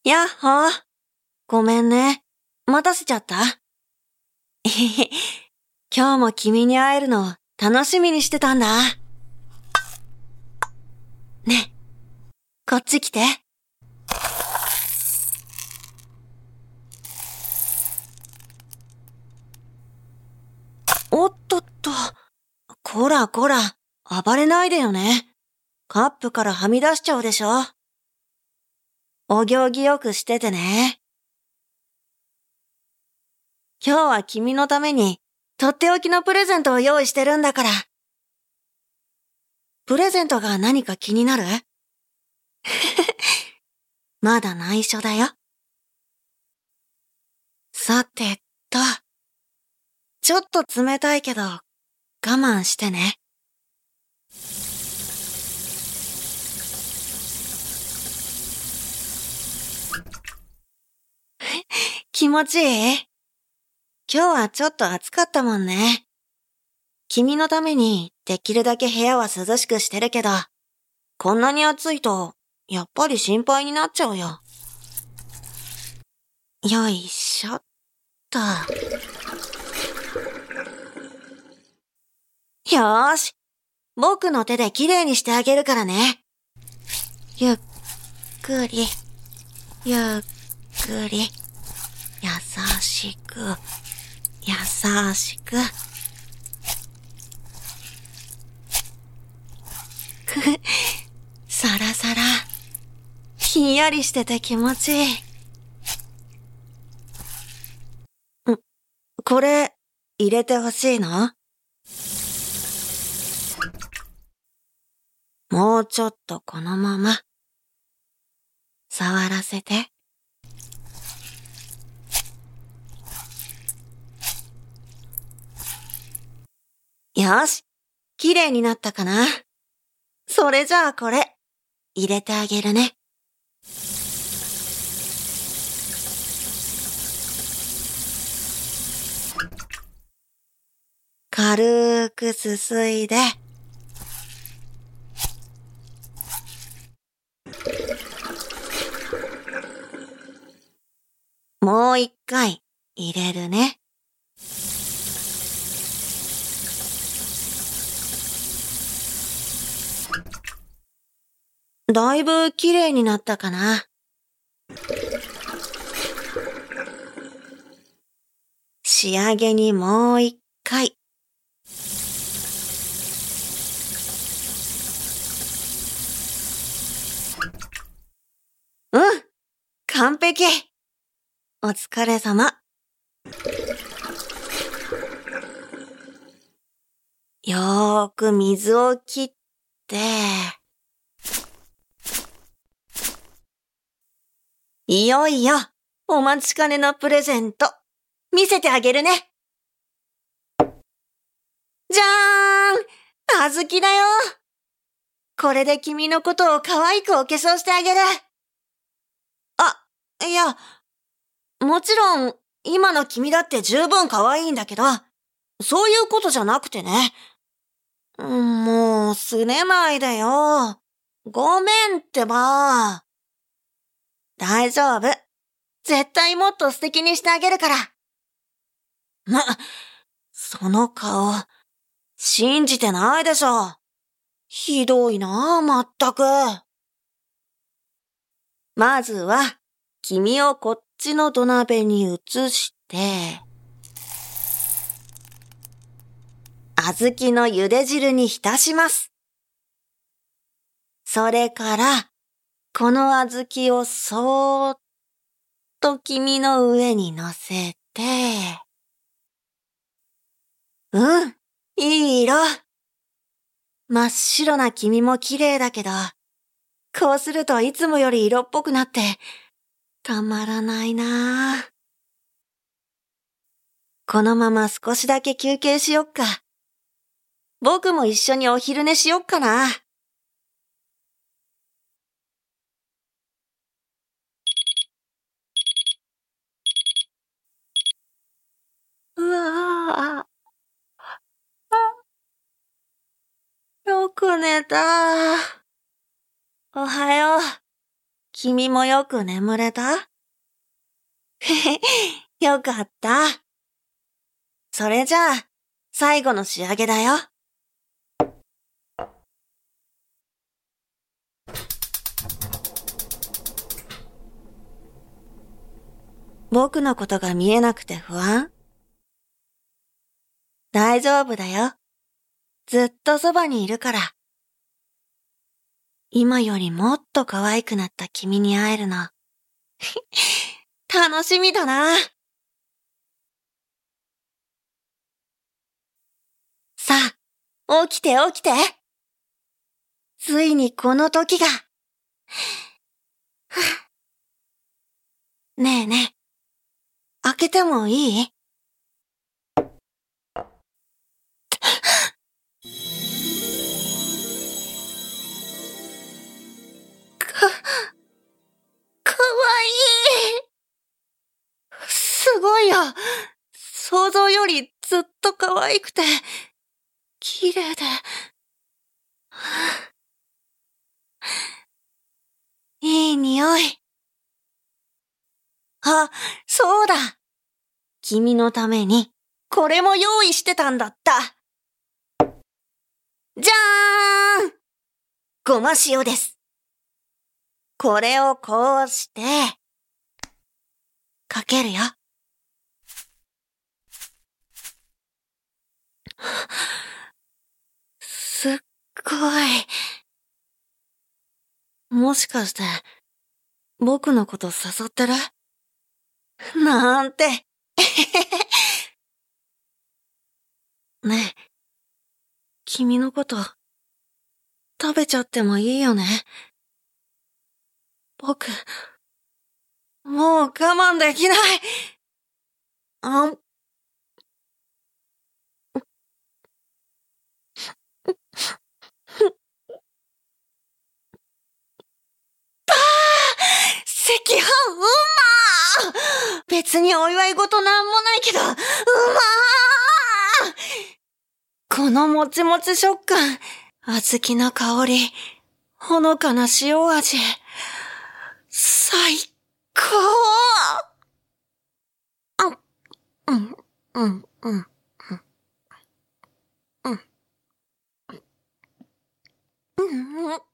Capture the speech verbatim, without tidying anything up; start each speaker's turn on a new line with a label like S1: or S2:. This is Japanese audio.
S1: やっほー。ごめんね。待たせちゃった？えへへ。今日も君に会えるの楽しみにしてたんだ。ね、こっち来て。おっとっと。こらこら、暴れないでよね。カップからはみ出しちゃうでしょ。お行儀よくしててね。今日は君のためにとっておきのプレゼントを用意してるんだから。プレゼントが何か気になる？まだ内緒だよ。さてと、ちょっと冷たいけど我慢してね。気持ちいい？今日はちょっと暑かったもんね。君のためにできるだけ部屋は涼しくしてるけど、こんなに暑いとやっぱり心配になっちゃうよ。よいしょっと。よーし。僕の手できれいにしてあげるからね。ゆっくり、ゆっくり、優しく、優しく。ふふ、さらさら、ひんやりしてて気持ちいい。ん、これ、入れてほしいの？もうちょっとこのまま、触らせて。よし、きれいになったかな。それじゃあこれ、入れてあげるね。軽くすすいで、もう一回入れるね。だいぶきれいになったかな。仕上げにもう一回。うん、完璧。お疲れ様。よーく水を切って、いよいよお待ちかねのプレゼント、見せてあげるね。じゃーん、あずきだよ。これで君のことを可愛くお化粧してあげる。あ、いや、もちろん今の君だって十分可愛いんだけど、そういうことじゃなくてね。もう、すねないでよ。ごめんってば。大丈夫。絶対もっと素敵にしてあげるから。ま、その顔、信じてないでしょ。ひどいなあ、まったく。まずは、君をこっちの土鍋に移して、小豆の茹で汁に浸します。それから、この小豆をそーっと君の上に乗せて、うん、いい色。真っ白な君も綺麗だけど、こうするといつもより色っぽくなって、たまらないなあ。このまま少しだけ休憩しよっか。僕も一緒にお昼寝しよっかな。うわあ、よく寝た。おはよう。 君もよく眠れた？へへ、よかった。それじゃあ、最後の仕上げだよ。僕のことが見えなくて不安？大丈夫だよ。ずっとそばにいるから。今よりもっと可愛くなった君に会えるの。楽しみだな。さあ、起きて起きて。ついにこの時が。ねえねえ、開けてもいい？か、かわいい。すごいよ。想像よりずっと可愛くて、綺麗で。いい匂い。あ、そうだ。君のために、これも用意してたんだった。じゃーん！ごま塩です。これをこうして、かけるよ。すっごい。もしかして、僕のこと誘ってる？なんて。ねえ、君のこと、食べちゃってもいいよね。僕、もう我慢できない。あん。赤飯うまー。別にお祝い事なんもないけど、うまー。このもちもち食感、小豆の香り、ほのかな塩味。最高。うん、うん、うん、うん、うん、うん。